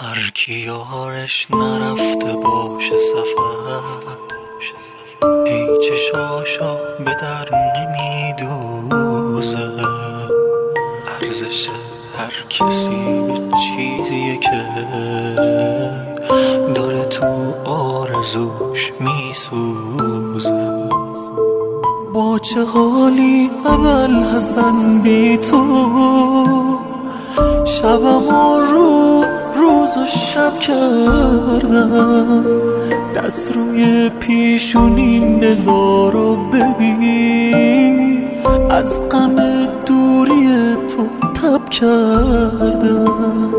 هر کی یارش نرفته باشه سفر، ای چشاشو به در نمیدوزه. ارزش هر کسی به چیزیه که داره تو آرزوش میسوزه. با چه حالی ابوالحسن بی تو، شبم و روز و شب کردم. دست روی پیشونیم بذار و ببین، از غم دوری تو تب کردم.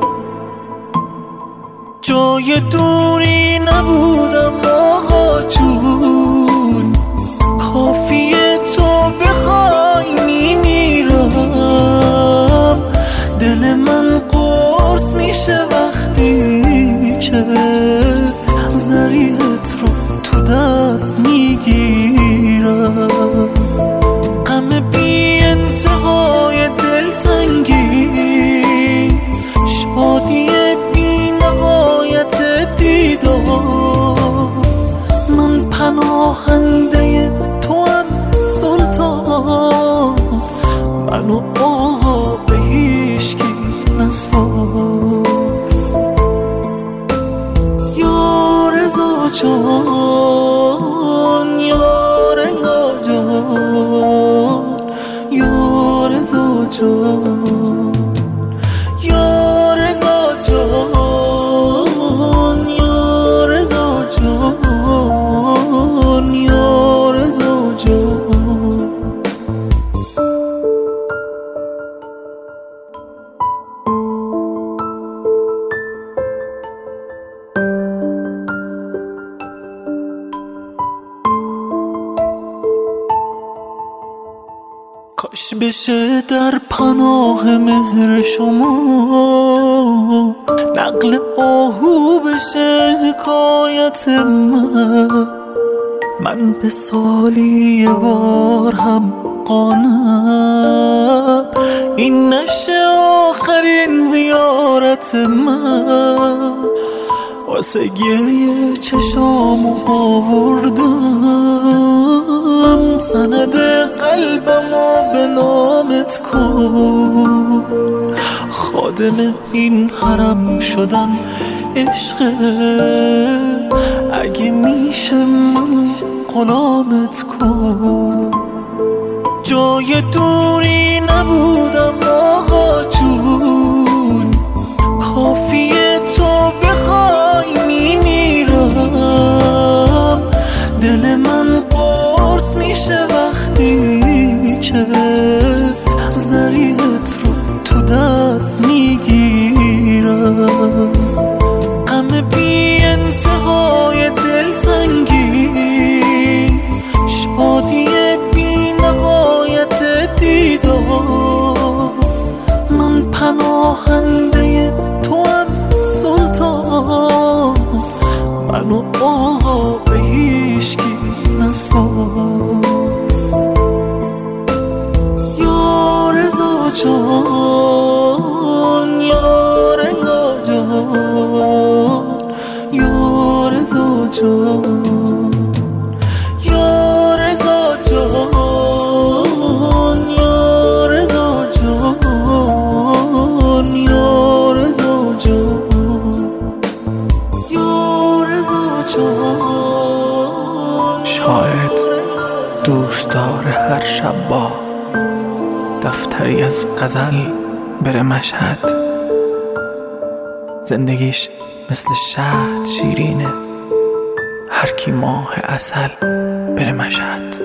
جای دوری نبودم آقا جون، کافیه تو بخوای میمیرم. دل من قرص میشه وقتی که ضریحت رو تو دست میگیرم. غم بی انتهای دلتنگی، شادی بی نهایت دیدار. من پناهنده تو هم سلطان، منو آقا به هیچکی نسپار. یا رضا جان، یا رضا جان، یا رضا جان، یا رضا جان، یا رضا جان، یا رضا جان. کاش بشه در پناه مهر شما نقل آهو بشه حکایت من به سالی یه بار هم قانم. این نشه آخرین زیارت من، واسه گریه چشامو آوردم. سند قلبمو به نامت کن، خادم این حرم شدن عشقه. اگه میشه من غلامت کن. جای دوری نبودم آقا جون، کافیه تو بخوای میمیرم. دل من قرص میشه وقتی که ضریحت رو تو دست میگیرم. غم بی انتهای دلتنگی، شادی بی نهایت دیدار. من پناهنده تو هم سلطان، منو آقا به هیچکی نسپار. یا رضا جان، یا رضا جان، یا رضا جان، یا رضا جان، یا رضا جان، یا رضا جان، یا رضا جان. شاید دوست داره هر شب با دفتری از غزل بره مشهد. زندگیش مثل شهد شیرینه، هر کی ماه عسل بره مشهد.